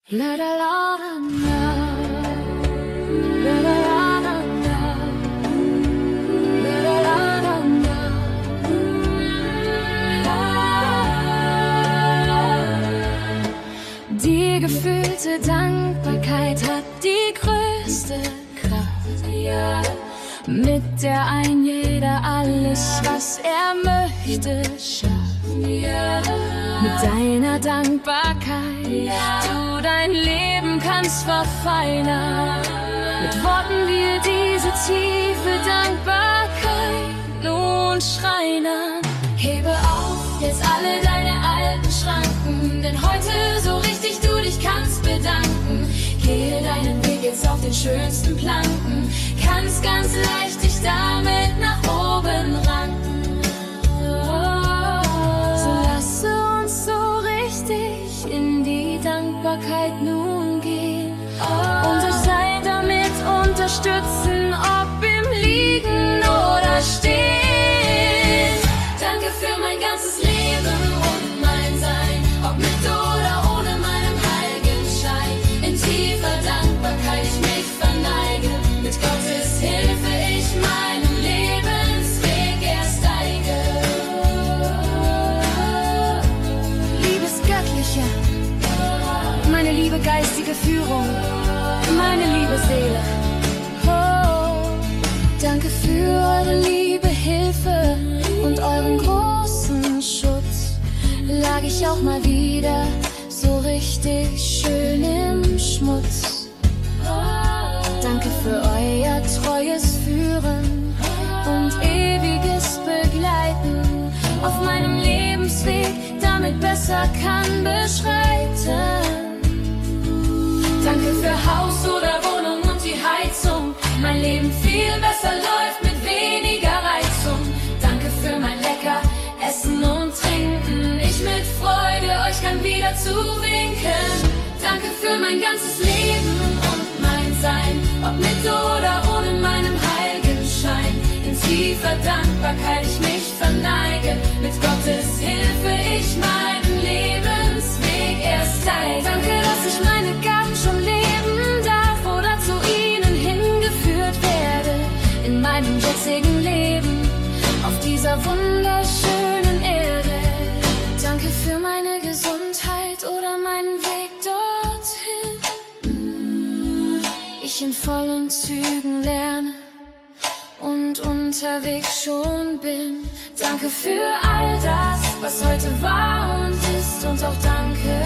La la la la la. La la la la la. La la la la la. Die gefühlte Dankbarkeit hat die größte Kraft, ja, mit der ein jeder alles, was er möchte, schafft, ja. Mit deiner Dankbarkeit, ja, du dein Leben kannst verfeinern. Mit Worten wir diese tiefe Dankbarkeit nun schreinern. Hebe auf jetzt alle deine alten Schranken, denn heute so richtig du dich kannst bedanken. Gehe deinen Weg jetzt auf den schönsten Planken, kannst ganz leicht dich damit nach oben ranken. So lasse uns so richtig in die Dankbarkeit nun gehen und euch sein damit unterstützen, ob im Liegen oder Stehen. Danke für mein ganzes Leben und mein Sein, ob mit oder ohne meinem Heiligenschein. In tiefer Dankbarkeit ich mich verneige, mit Gottes Hilfe ich meinen Lebensweg erst steige. Liebes Göttliche, meine liebe geistige Führung, meine liebe Seele, oh, danke für eure liebe Hilfe und euren großen Schutz. Lag ich auch mal wieder so richtig schön im Schmutz. Danke für euer treues Führen und ewiges Begleiten auf meinem Lebensweg, damit besser kann beschreiten. Danke für Haus oder Wohnung und die Heizung, mein Leben viel besser läuft mit weniger Reizung. Danke für mein lecker Essen und Trinken, ich mit Freude euch kann wieder zuwinken. Danke für mein ganzes Leben und mein Sein, ob mit oder ohne meinem Heiligenschein. In tiefer Dankbarkeit ich mich verneige, mit Gottes Hilfe ich meinen Lebensweg erst steige. Danke, dass ich meine Gaben schon leben darf oder zu ihnen hingeführt werde in meinem jetzigen Leben auf dieser wunderschönen Erde. Danke für meine Gesundheit oder meinen Weg dorthin. Ich in vollen Zügen lerne und unterwegs schon bin. Danke für all das, was heute war und ist, und auch danke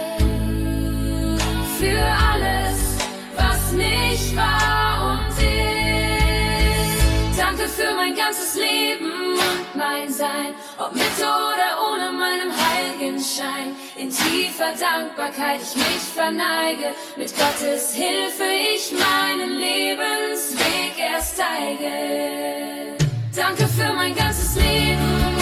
für alles, was nicht war und ist. Danke für mein ganzes Leben und mein Sein, ob mit oder ohne meinem Heiligenschein. In tiefer Dankbarkeit ich mich verneige, mit Gottes Hilfe ich meinen Lebensweg erst steige. Danke für mein ganzes Leben